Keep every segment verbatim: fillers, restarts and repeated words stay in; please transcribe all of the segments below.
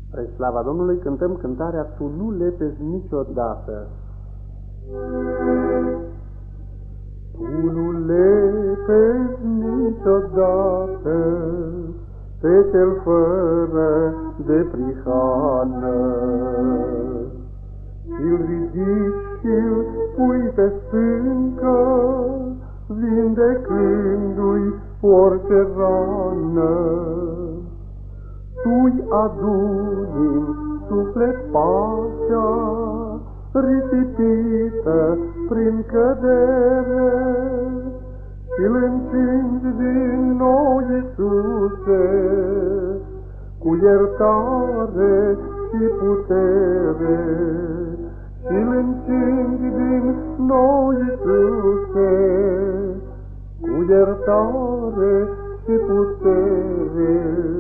Spre slava Domnului cântăm cântarea Tu nu lepezi niciodată. Tu nu lepezi niciodată pe cel fără de prihană, și-l ridici și-l pui pe stâncă, vindecându-i orice rană. Tu-i aduni în suflet pacea, risipită prin cădere, și-l încingi din nou, Iisuse, cu iertare și putere. Și-l încingi din nou, Iisuse, cu iertare și putere.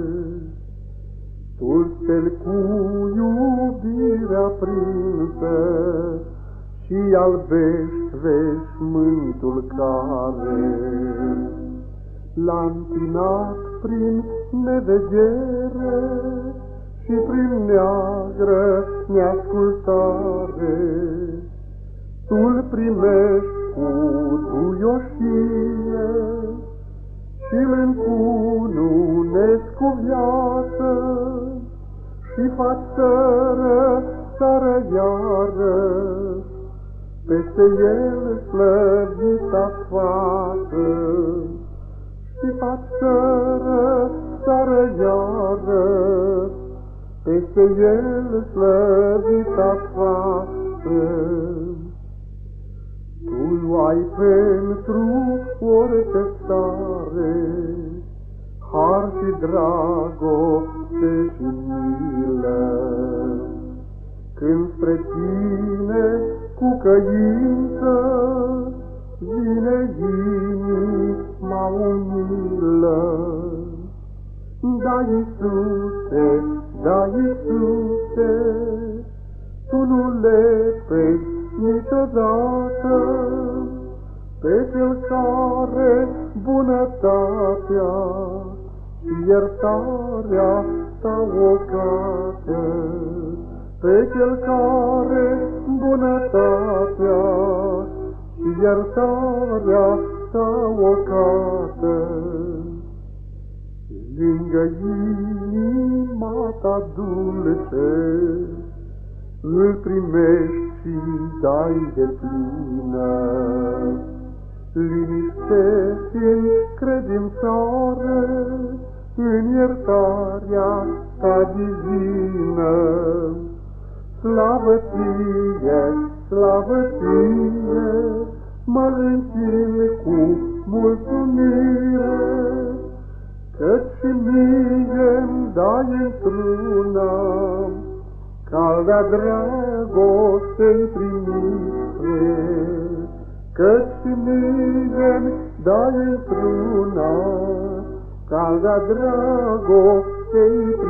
Tu-l steli cu iubirea prinsă și albești veșmântul care l-a întinat prin nevedere și prin neagră neascultare. Tu-l primești cu duioșie și-l încununezi cu viață și faci sără, sără iară peste el slăvita față. Și faci sără, sără iară peste el slăvita față. Tu ai pentru orice stare har și dragoste și milă. Când spre tine cu căință vine inima umilă. Da, Iisuse, da, Iisuse, Tu nu lepezi niciodată pe cel care bunătatea și iertarea Ta o cată, pe cel care bunătatea și iertarea Ta o cată. Lângă inima Ta dulce îl primești și dai de plină. Liniștești în credințare, în iertarea Ta divină. Slavă Ție, slavă Ție, mă închin cu mulțumire, căci și mie-mi dai într-una calda dragostei primire. Căci și mie-mi dai într-una calda dragostei primire.